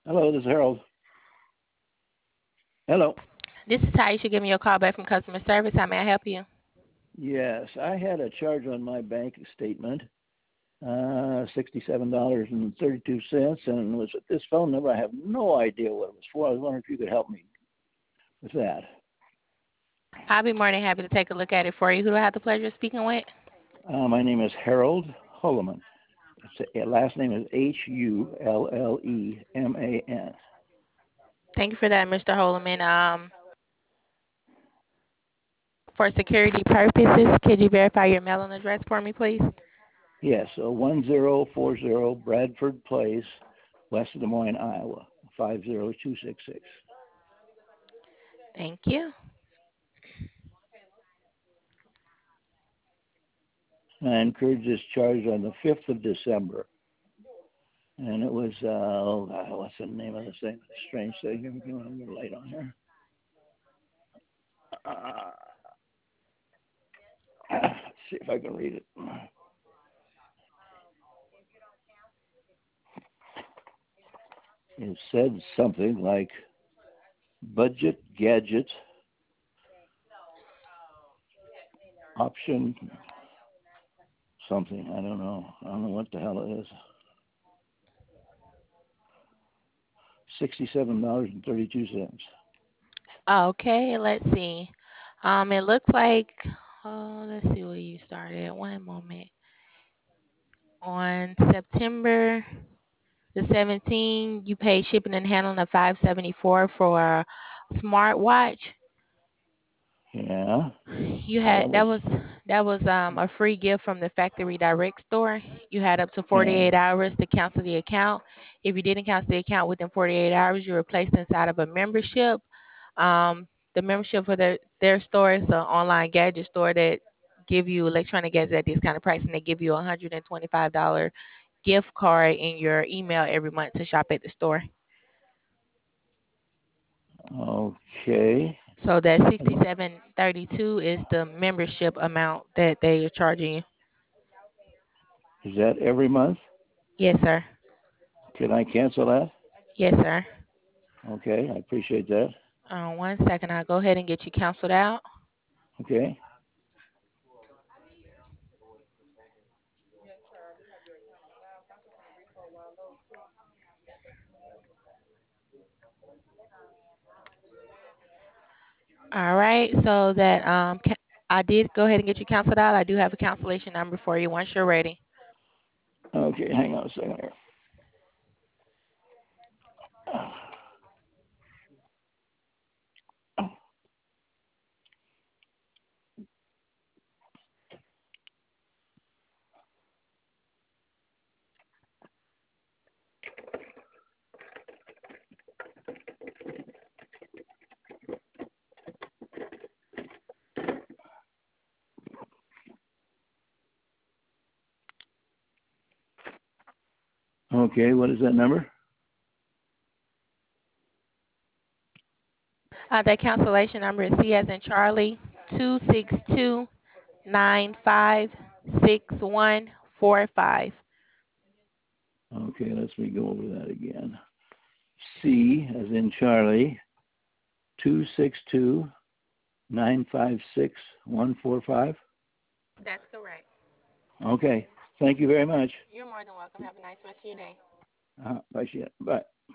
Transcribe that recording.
Hello, this is Harold. Hello. This is Taisha giving you a call back from customer service. How may I help you? Yes, I had a charge on my bank statement, $67.32, and it was at this phone number. I have no idea what it was for. I was wondering if you could help me with that. I'll be more than happy to take a look at it for you. Who do I have the pleasure of speaking with? My name is Harold Hulleman. Last name is Hulleman. Thank you for that, Mr. Holman. For security purposes, could you verify your mailing address for me, please? Yes, so 1040 Bradford Place, west of Des Moines, Iowa, 50266. Thank you. I incurred this charge on the 5th of December. And it was, what's the name of this thing? Strange thing. Give me a little light on here. Let's see if I can read it. It said something like budget gadget option something. I don't know. I don't know what the hell it is. $67.32. Okay, let's see. It looks like, let's see where you started. One moment. On September the 17th, you paid shipping and handling of $574 for a smartwatch. Yeah. You Well, had that was, that was a free gift from the Factory Direct store. You had up to yeah. 48 hours to cancel the account. If you didn't cancel the account within 48 hours, you were placed inside of a membership. The membership for their store is an online gadget store that give you electronic gadgets at discounted price, and they give you a $125 gift card in your email every month to shop at the store. Okay. So that 67.32 is the membership amount that they are charging you. Is that every month? Yes, sir. Can I cancel that? Yes, sir. Okay. I appreciate that. One second. I'll go ahead and get you canceled out. Okay. All right. So that I did go ahead and get you canceled out. I do have a cancellation number for you once you're ready. Okay. Hang on a second here. Okay. What is that number? That cancellation number is C as in Charlie 262956145. Okay. Let's me go over that again. C as in Charlie, 262-956-145. That's correct. Okay. Thank you very much. You're more than welcome. Have a nice rest of your day. Bye. Bye.